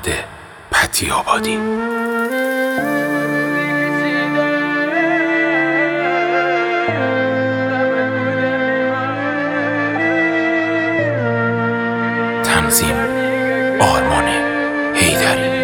مرد پتی آبادی. تنظیم آرمان حیدری.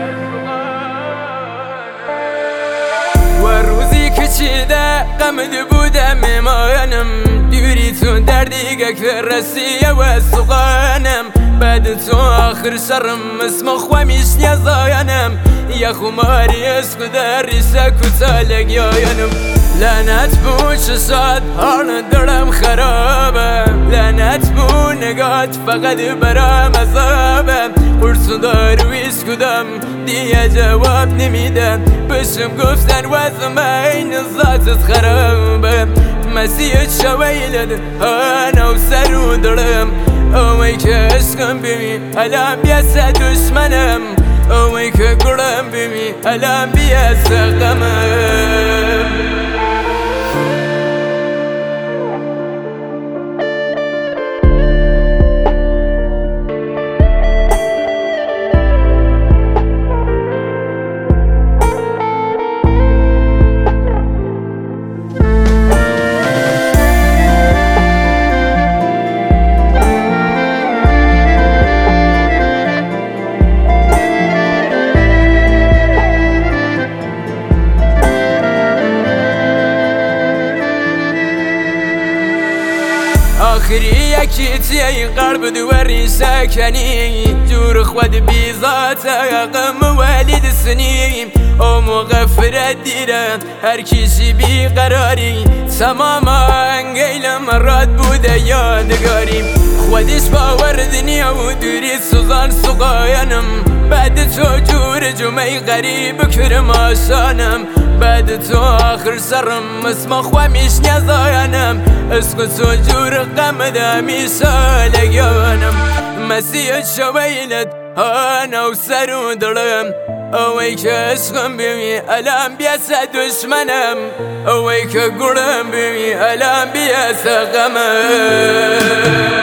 و روزی که چیده غمد بودم میمانم، دیوری تو دردی که رسیه و سقانم، بعد تو آخر سرم اسم خوامیش نیازاینم، یا خماری اسکو در ریسه کتالک یاینم. لعنت بو چشات حال دلم خرابه، لعنت بو نگات فقط برام عذابه، قرص دارویش کدام دیگه جواب نمیدم، بشم گفتن وزم این ذاتت خرابه، مسیح شویلد انا و سر و دلم، اوی که عشقم بمی الان بیاسه دشمنم، اوی که گلم بمی الان بیاسه غمم. آخری یکی تیه قلب دوری سکنی، جور خود بیزات غم والد سنی، او مغفرت دیره هر کسی بیقراری، تماما انگیل مرات بوده یادگاری، خودش باور دنیا و دوری سوزان سقاینم، بعد تو جور جمعی غریب کرم آشانم، بعد تو آخر سرم اسم خوامیش نیازاینم، اسکو تو جور غمد همیشه لگیانم، مسیح شویلت انا و سر و دلم، اوی که عشقم بمی الان بیاسه دشمنم، اوی که گلم بمی الان بیاسه غمم.